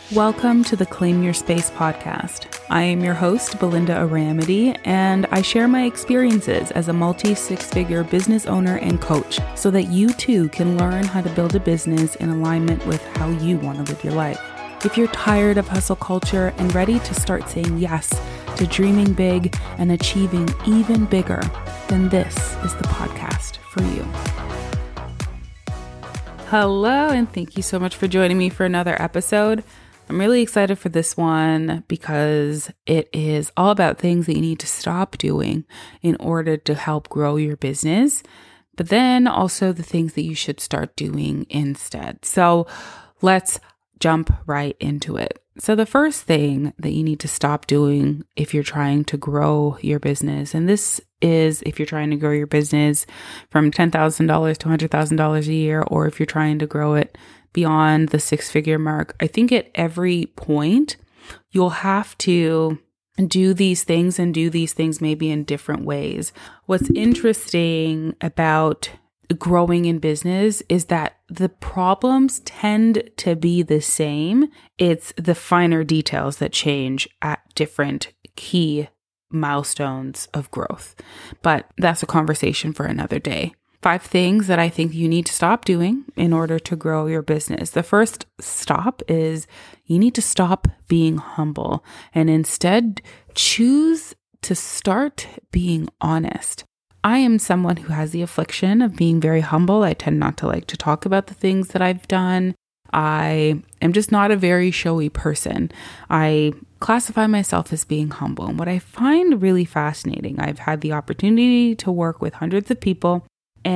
Welcome to the Claim Your Space podcast. I am your host, Belinda Aramity, and I share my experiences as a multi-six-figure business owner and coach so that you too can learn how to build a business in alignment with how you want to live your life. If you're tired of hustle culture and ready to start saying yes to dreaming big and achieving even bigger, then this is the podcast for you. Hello, and thank you so much for joining me for another episode. I'm really excited for this one because it is all about things that you need to stop doing in order to help grow your business, but then also the things that you should start doing instead. So let's jump right into it. So the first thing that you need to stop doing if you're trying to grow your business, and this is if you're trying to grow your business from $10,000 to $100,000 a year, or if you're trying to grow it beyond the six-figure mark, I think at every point you'll have to do these things and do these things maybe in different ways. What's interesting about growing in business is that the problems tend to be the same. It's the finer details that change at different key milestones of growth. But that's a conversation for another day. 5 things that I think you need to stop doing in order to grow your business. The first stop is you need to stop being humble and instead choose to start being honest. I am someone who has the affliction of being very humble. I tend not to like to talk about the things that I've done. I am just not a very showy person. I classify myself as being humble. And what I find really fascinating, I've had the opportunity to work with hundreds of people,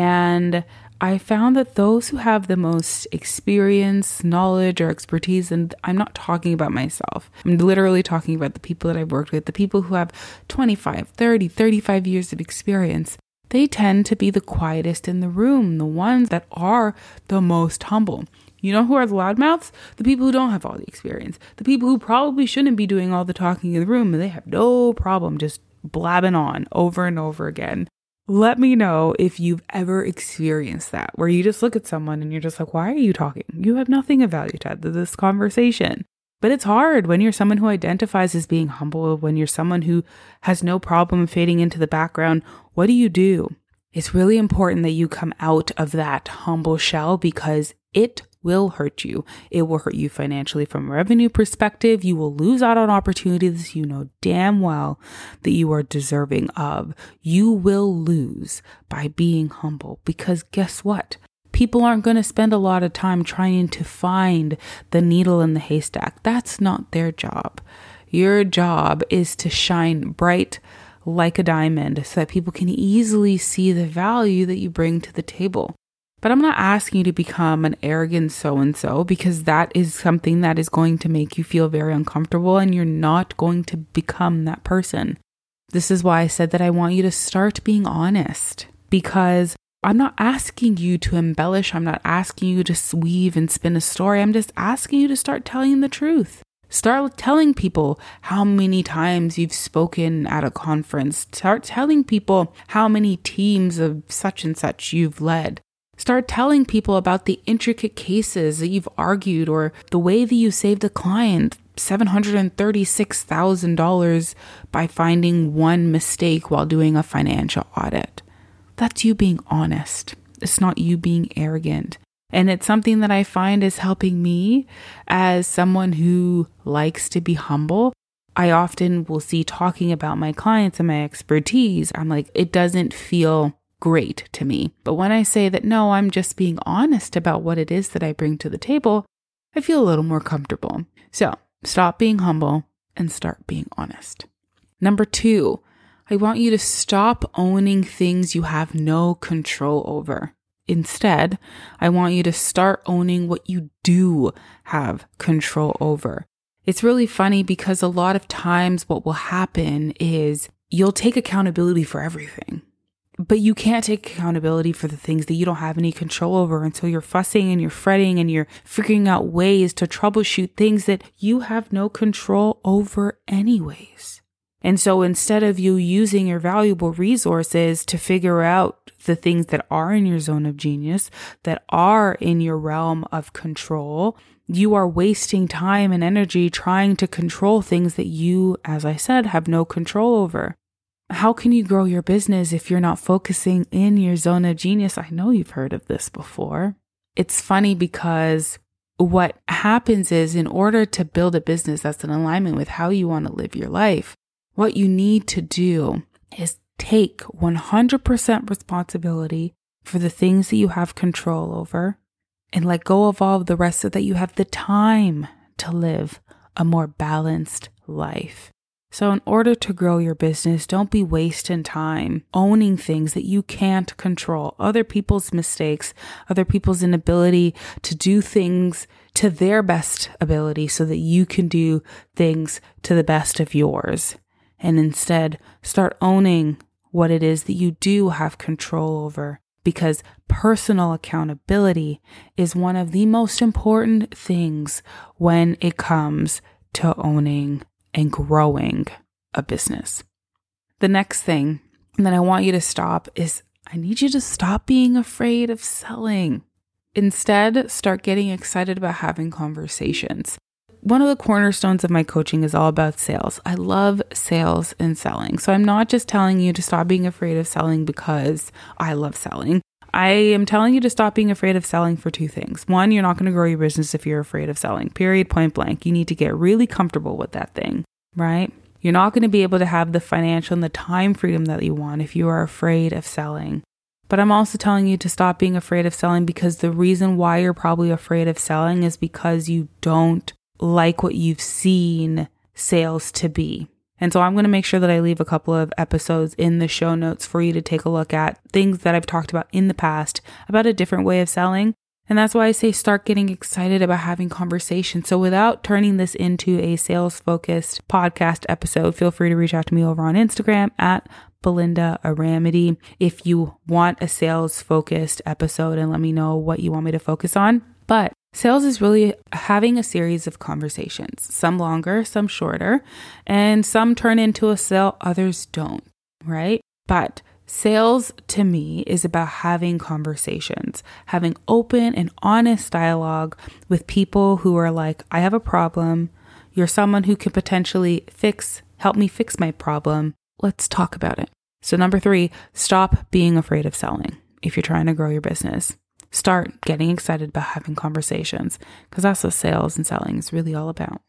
and I found that those who have the most experience, knowledge, or expertise, and I'm not talking about myself, I'm literally talking about the people that I've worked with, the people who have 25, 30, 35 years of experience, they tend to be the quietest in the room, the ones that are the most humble. You know who are the loudmouths? The people who don't have all the experience. The people who probably shouldn't be doing all the talking in the room, and they have no problem just blabbing on over and over again. Let me know if you've ever experienced that, where you just look at someone and you're just like, why are you talking? You have nothing of value to add to this conversation. But it's hard when you're someone who identifies as being humble, when you're someone who has no problem fading into the background. What do? It's really important that you come out of that humble shell because it will hurt you. It will hurt you financially from a revenue perspective. You will lose out on opportunities you know damn well that you are deserving of. You will lose by being humble because guess what? People aren't going to spend a lot of time trying to find the needle in the haystack. That's not their job. Your job is to shine bright like a diamond so that people can easily see the value that you bring to the table. But I'm not asking you to become an arrogant so-and-so because that is something that is going to make you feel very uncomfortable and you're not going to become that person. This is why I said that I want you to start being honest because I'm not asking you to embellish. I'm not asking you to weave and spin a story. I'm just asking you to start telling the truth. Start telling people how many times you've spoken at a conference. Start telling people how many teams of such and such you've led. Start telling people about the intricate cases that you've argued or the way that you saved a client $736,000 by finding one mistake while doing a financial audit. That's you being honest. It's not you being arrogant. And it's something that I find is helping me as someone who likes to be humble. I often will see talking about my clients and my expertise. I'm like, it doesn't feel great to me. But when I say that, no, I'm just being honest about what it is that I bring to the table, I feel a little more comfortable. So stop being humble and start being honest. Number 2, I want you to stop owning things you have no control over. Instead, I want you to start owning what you do have control over. It's really funny because a lot of times what will happen is you'll take accountability for everything. But you can't take accountability for the things that you don't have any control over until you're fussing and you're fretting and you're figuring out ways to troubleshoot things that you have no control over anyways. And so instead of you using your valuable resources to figure out the things that are in your zone of genius, that are in your realm of control, you are wasting time and energy trying to control things that you, as I said, have no control over. How can you grow your business if you're not focusing in your zone of genius? I know you've heard of this before. It's funny because what happens is, in order to build a business that's in alignment with how you want to live your life, what you need to do is take 100% responsibility for the things that you have control over and let go of all of the rest so that you have the time to live a more balanced life. So in order to grow your business, don't be wasting time owning things that you can't control, other people's mistakes, other people's inability to do things to their best ability so that you can do things to the best of yours. And instead, start owning what it is that you do have control over, because personal accountability is one of the most important things when it comes to owning and growing a business. The next thing that I want you to stop is, I need you to stop being afraid of selling. Instead, start getting excited about having conversations. One of the cornerstones of my coaching is all about sales. I love sales and selling. So I'm not just telling you to stop being afraid of selling because I love selling. I am telling you to stop being afraid of selling for two things. One, you're not going to grow your business if you're afraid of selling, period, point blank. You need to get really comfortable with that thing, right? You're not going to be able to have the financial and the time freedom that you want if you are afraid of selling. But I'm also telling you to stop being afraid of selling, because the reason why you're probably afraid of selling is because you don't like what you've seen sales to be. And so I'm going to make sure that I leave a couple of episodes in the show notes for you to take a look at things that I've talked about in the past about a different way of selling. And that's why I say start getting excited about having conversations. So without turning this into a sales-focused podcast episode, feel free to reach out to me over on Instagram at Belinda Aramity if you want a sales-focused episode, and let me know what you want me to focus on. But sales is really having a series of conversations, some longer, some shorter, and some turn into a sale, others don't, right? But sales to me is about having conversations, having open and honest dialogue with people who are like, I have a problem. You're someone who can potentially help me fix my problem. Let's talk about it. So 3, stop being afraid of selling if you're trying to grow your business. Start getting excited about having conversations, because that's what sales and selling is really all about.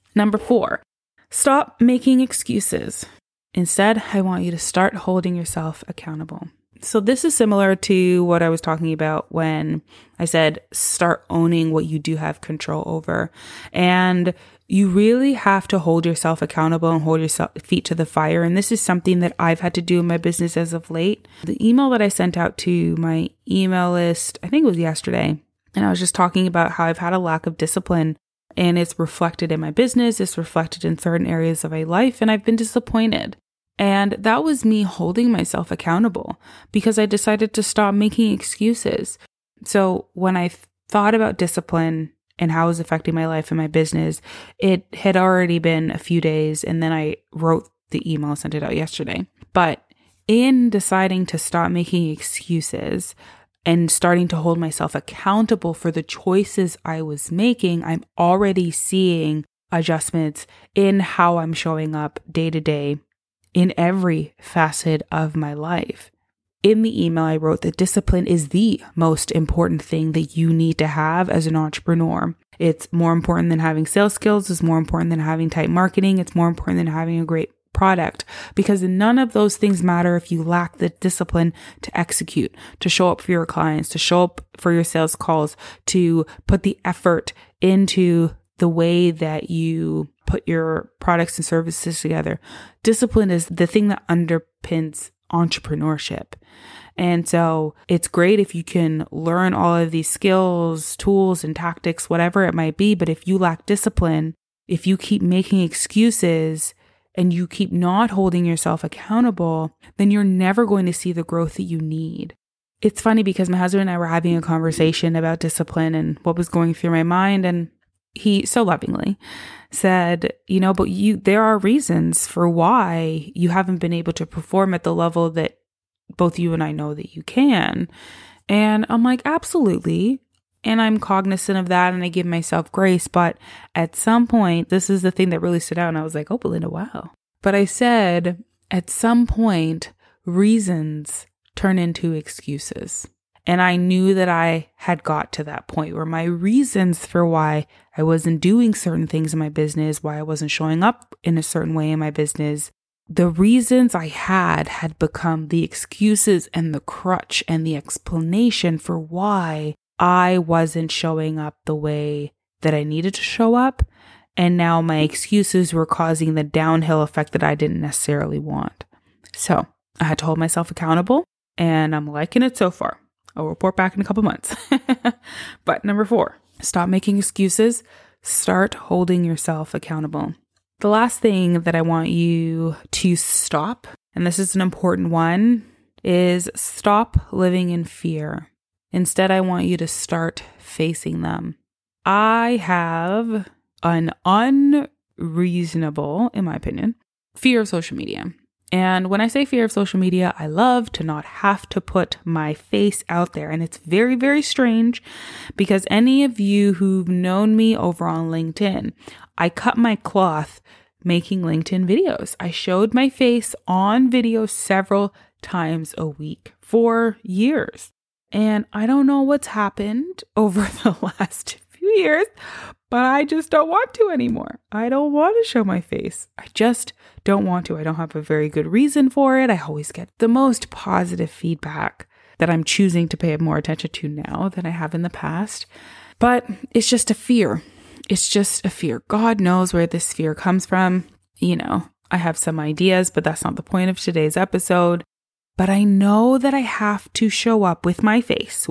4, stop making excuses. Instead, I want you to start holding yourself accountable. So this is similar to what I was talking about when I said start owning what you do have control over. And you really have to hold yourself accountable and hold your feet to the fire. And this is something that I've had to do in my business as of late. The email that I sent out to my email list, I think it was yesterday, and I was just talking about how I've had a lack of discipline, and it's reflected in my business. It's reflected in certain areas of my life, and I've been disappointed. And that was me holding myself accountable because I decided to stop making excuses. So when I thought about discipline and how it was affecting my life and my business, it had already been a few days, and then I wrote the email, sent it out yesterday. But in deciding to stop making excuses and starting to hold myself accountable for the choices I was making, I'm already seeing adjustments in how I'm showing up day to day in every facet of my life. In the email, I wrote that discipline is the most important thing that you need to have as an entrepreneur. It's more important than having sales skills. It's more important than having tight marketing. It's more important than having a great product, because none of those things matter if you lack the discipline to execute, to show up for your clients, to show up for your sales calls, to put the effort into the way that you put your products and services together. Discipline is the thing that underpins entrepreneurship. And so it's great if you can learn all of these skills, tools, and tactics, whatever it might be. But if you lack discipline, if you keep making excuses and you keep not holding yourself accountable, then you're never going to see the growth that you need. It's funny because my husband and I were having a conversation about discipline and what was going through my mind. And he so lovingly said, but there are reasons for why you haven't been able to perform at the level that both you and I know that you can. And I'm like, absolutely. And I'm cognizant of that and I give myself grace. But at some point, this is the thing that really stood out. And I was like, oh, Belinda, wow. But I said, at some point, reasons turn into excuses. And I knew that I had got to that point where my reasons for why I wasn't doing certain things in my business, why I wasn't showing up in a certain way in my business, the reasons I had become the excuses and the crutch and the explanation for why I wasn't showing up the way that I needed to show up. And now my excuses were causing the downhill effect that I didn't necessarily want. So I had to hold myself accountable and I'm liking it so far. I'll report back in a couple months. But number 4, stop making excuses. Start holding yourself accountable. The last thing that I want you to stop, and this is an important one, is stop living in fear. Instead, I want you to start facing them. I have an unreasonable, in my opinion, fear of social media. And when I say fear of social media, I love to not have to put my face out there. And it's very, very strange because any of you who've known me over on LinkedIn, I cut my cloth making LinkedIn videos. I showed my face on video several times a week for years. And I don't know what's happened over the last few years, but I just don't want to anymore. I don't want to show my face. I just don't want to. I don't have a very good reason for it. I always get the most positive feedback that I'm choosing to pay more attention to now than I have in the past. But it's just a fear. It's just a fear. God knows where this fear comes from. You know, I have some ideas, but that's not the point of today's episode. But I know that I have to show up with my face,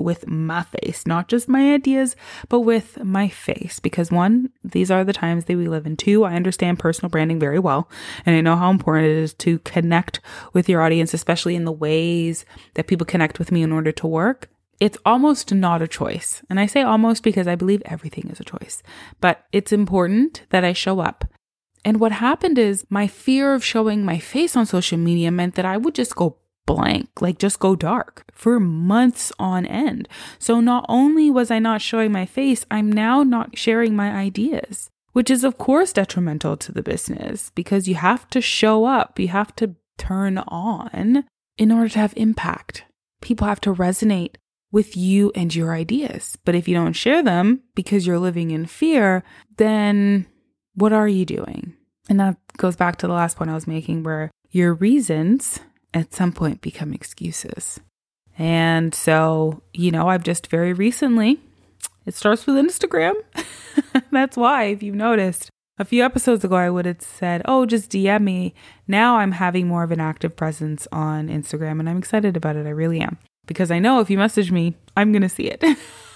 not just my ideas, but with my face. Because 1, these are the times that we live in. 2, I understand personal branding very well. And I know how important it is to connect with your audience, especially in the ways that people connect with me in order to work. It's almost not a choice. And I say almost because I believe everything is a choice. But it's important that I show up. And what happened is my fear of showing my face on social media meant that I would just go blank, like just go dark for months on end. So not only was I not showing my face, I'm now not sharing my ideas, which is of course detrimental to the business because you have to show up, you have to turn on in order to have impact. People have to resonate with you and your ideas. But if you don't share them because you're living in fear, then what are you doing? And that goes back to the last point I was making where your reasons at some point become excuses. And so, I've just very recently, it starts with Instagram. That's why, if you've noticed, a few episodes ago, I would have said, oh, just DM me. Now I'm having more of an active presence on Instagram and I'm excited about it. I really am. Because I know if you message me, I'm going to see it.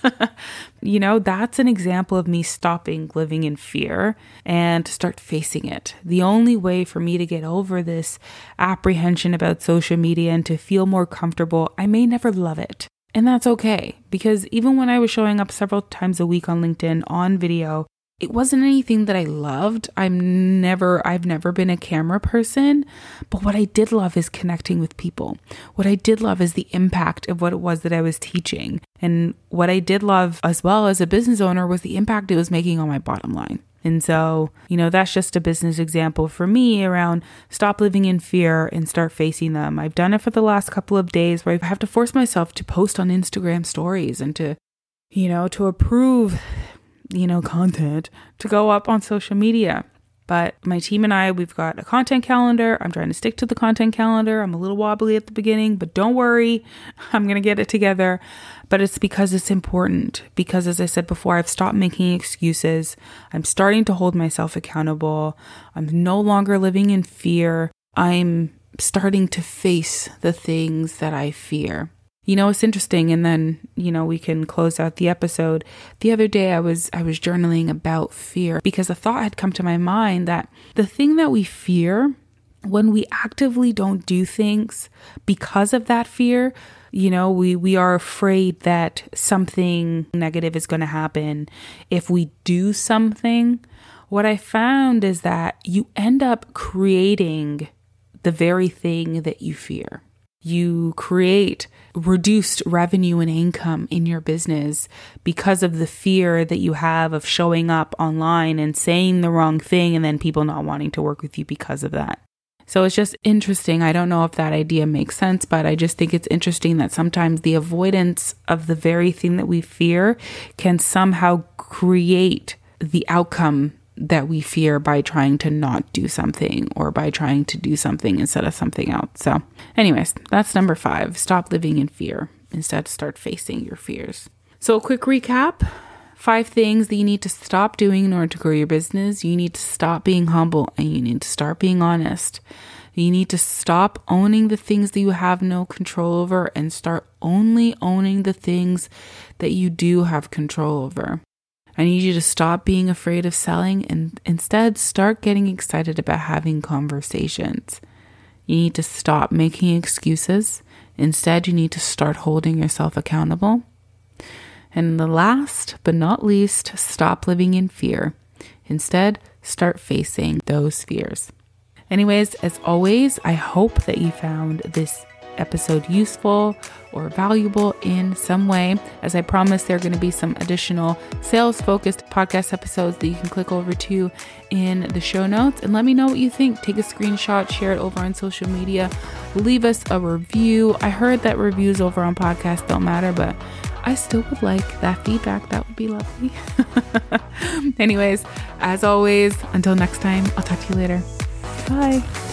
That's an example of me stopping living in fear and start facing it. The only way for me to get over this apprehension about social media and to feel more comfortable, I may never love it. And that's okay. Because even when I was showing up several times a week on LinkedIn on video, it wasn't anything that I loved. I've never been a camera person, but what I did love is connecting with people. What I did love is the impact of what it was that I was teaching. And what I did love as well as a business owner was the impact it was making on my bottom line. And so, that's just a business example for me around stop living in fear and start facing them. I've done it for the last couple of days where I have to force myself to post on Instagram stories and to approve content to go up on social media. But my team and I, we've got a content calendar. I'm trying to stick to the content calendar. I'm a little wobbly at the beginning, but don't worry. I'm going to get it together. But it's because it's important. Because as I said before, I've stopped making excuses. I'm starting to hold myself accountable. I'm no longer living in fear. I'm starting to face the things that I fear. It's interesting. And then, we can close out the episode. The other day I was journaling about fear because a thought had come to my mind that the thing that we fear, when we actively don't do things because of that fear, we are afraid that something negative is going to happen if we do something. What I found is that you end up creating the very thing that you fear. You create reduced revenue and income in your business because of the fear that you have of showing up online and saying the wrong thing and then people not wanting to work with you because of that. So it's just interesting. I don't know if that idea makes sense, but I just think it's interesting that sometimes the avoidance of the very thing that we fear can somehow create the outcome that we fear by trying to not do something or by trying to do something instead of something else. So anyways, that's number 5. Stop living in fear. Instead, start facing your fears. So a quick recap. 5 things that you need to stop doing in order to grow your business. You need to stop being humble and you need to start being honest. You need to stop owning the things that you have no control over and start only owning the things that you do have control over. I need you to stop being afraid of selling and instead start getting excited about having conversations. You need to stop making excuses. Instead, you need to start holding yourself accountable. And the last but not least, stop living in fear. Instead, start facing those fears. Anyways, as always, I hope that you found this episode useful or valuable in some way. As I promised, there are going to be some additional sales-focused podcast episodes that you can click over to in the show notes and let me know what you think. Take a screenshot, share it over on social media, leave us a review. I heard that reviews over on podcasts don't matter, but I still would like that feedback. That would be lovely. Anyways, as always, until next time, I'll talk to you later. Bye.